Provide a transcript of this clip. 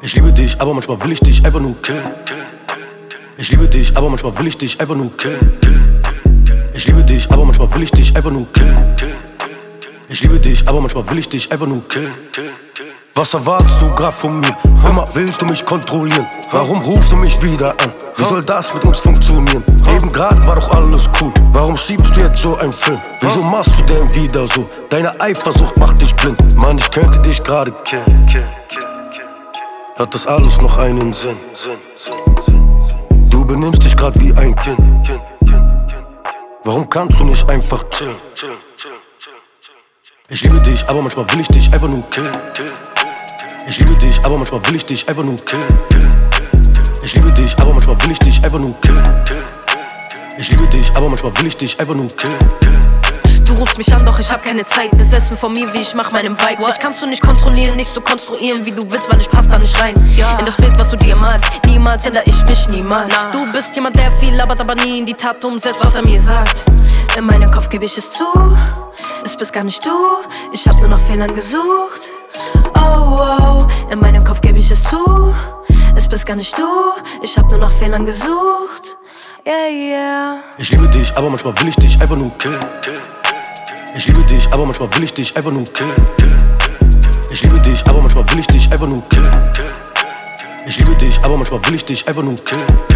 Ich liebe dich, aber manchmal will ich dich einfach nur killen. Ich liebe dich, aber manchmal will ich dich einfach nur killen. Ich liebe dich, aber manchmal will ich dich einfach nur killen. Ich liebe dich, aber manchmal will ich dich einfach nur killen. Was erwartest du grad von mir? Immer willst du mich kontrollieren. Warum rufst du mich wieder an? Wie soll das mit uns funktionieren? Eben grad war doch alles cool. Warum schiebst du jetzt so einen Film? Wieso machst du denn wieder so? Deine Eifersucht macht dich blind. Mann, ich könnte dich gerade killen. Hat das alles noch einen Sinn? Du benimmst dich grad wie ein Kind. Warum kannst du nicht einfach chillen? Ich liebe dich, aber manchmal will ich dich einfach nur killen. Ich liebe dich, aber manchmal will ich dich einfach nur killen. Ich liebe dich, aber manchmal will ich dich einfach nur killen. Ich liebe dich, aber manchmal will ich dich einfach nur killen. Du rufst mich an, doch ich hab keine Zeit. Besessen von mir, wie ich mach meinem Vibe. Mich kannst du nicht kontrollieren, nicht so konstruieren, wie du willst, weil ich pass da nicht rein. In das Bild, was du dir malst, niemals ändere ich mich, niemals. Du bist jemand, der viel labert, aber nie in die Tat umsetzt, was er mir sagt. In meinem Kopf gebe ich es zu, es bist gar nicht du. Ich hab nur nach Fehlern gesucht. Oh, oh, in meinem Kopf gebe ich es zu, es bist gar nicht du. Ich hab nur nach Fehlern gesucht. Yeah, yeah. Ich liebe dich, aber manchmal will ich dich einfach nur killen. Ich liebe dich, aber manchmal will ich dich einfach nur killen. Ich liebe dich, aber manchmal will ich dich einfach nur killen. Ich liebe dich, aber manchmal will ich dich einfach nur killen.